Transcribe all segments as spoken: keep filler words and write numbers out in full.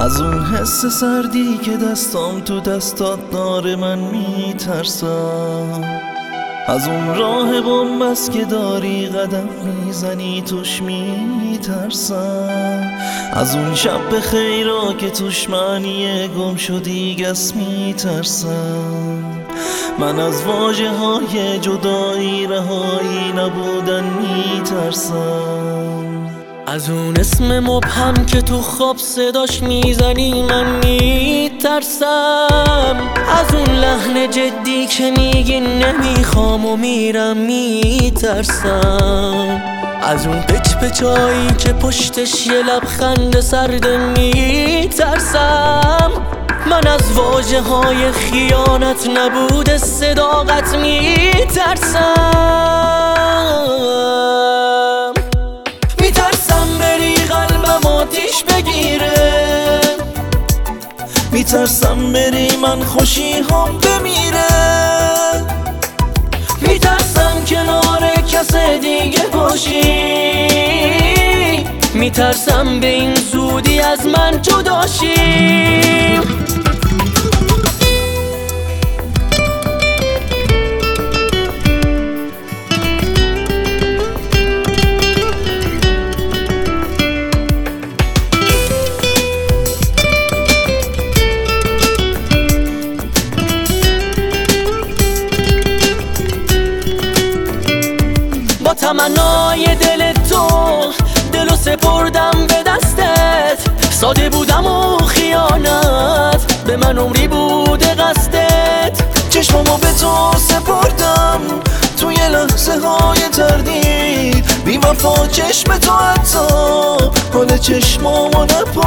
از اون حس سردی که دستام تو دستات داره من میترسم، از اون راه بنبست که داری قدم میزنی توش میترسم، از اون شب به خیرا که توش معنی گم شدی گس میترسم. من از واژه های جدایی رهایی نبودن میترسم، از اون اسم مبهم که تو خواب صداش میزنی من میترسم، از اون لحن جدی که میگی نمیخوام و میرم میترسم، از اون پچ پچایی که پشتش یه لبخند سرده میترسم. من از واژه های خیانت نبود صداقت میترسم، میترسم بری قلبم آتیش بگیره، میترسم بری من خوشی هم بمیره، میترسم کنار کس دیگه باشی، میترسم به این زودی از من جداشی. با تمنای دل تو دلو سپردم به دستت، ساده بودم و خیانت به من عمری بوده قصدت، چشمامو به تو سپردم توی لحظه های تردید، بی وفا چشم تو حتی حال چشمامو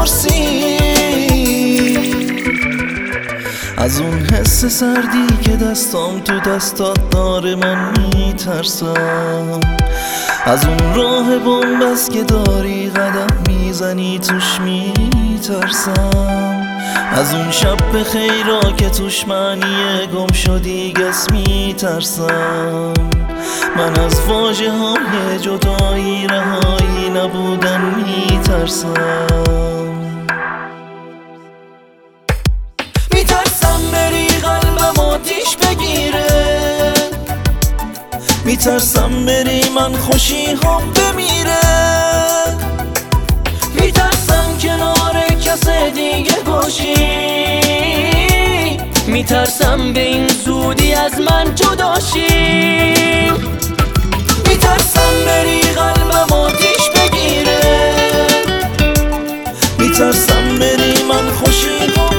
نپرسید، از اون حس سردی که دستام تو دستات داره من میترسم، از اون راه بنبست که داری قدم میزنی توش میترسم، از اون شب به خیرا که توش معنی گم شدی گس میترسم. من از واژه های جدایی رهایی نبودن میترسم، میترسم بری قلبم آتیش بگیره، میترسم بری من خوشی هم بمیره، میترسم کنار کس دیگه باشی، میترسم به این زودی از من جداشی، میترسم بری قلبم آتیش بگیره، میترسم بری من خوشی هم